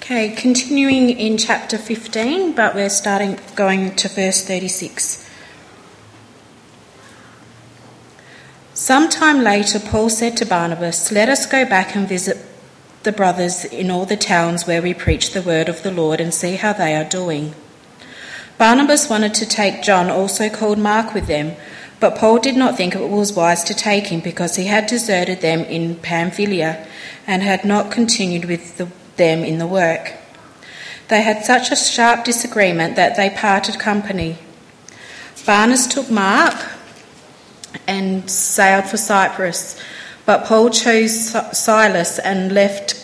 Okay, continuing in chapter 15, but we're going to verse 36. Sometime later, Paul said to Barnabas, "Let us go back and visit the brothers in all the towns where we preach the word of the Lord and see how they are doing." Barnabas wanted to take John, also called Mark, with them, but Paul did not think it was wise to take him because he had deserted them in Pamphylia and had not continued with them in the work. They had such a sharp disagreement that they parted company. Barnabas took Mark and sailed for Cyprus, but Paul chose Silas and left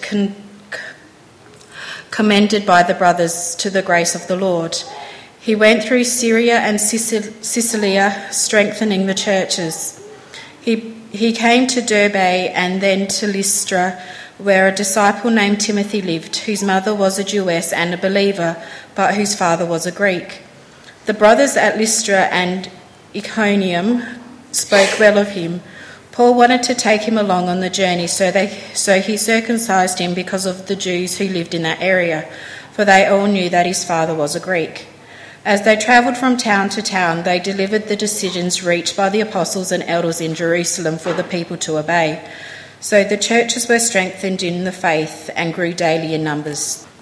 commended by the brothers to the grace of the Lord. He went through Syria and Cilicia, strengthening the churches. He came to Derbe and then to Lystra, where a disciple named Timothy lived, whose mother was a Jewess and a believer, but whose father was a Greek. The brothers at Lystra and Iconium spoke well of him. Paul wanted to take him along on the journey, so he circumcised him because of the Jews who lived in that area, for they all knew that his father was a Greek. As they travelled from town to town, they delivered the decisions reached by the apostles and elders in Jerusalem for the people to obey. So the churches were strengthened in the faith and grew daily in numbers.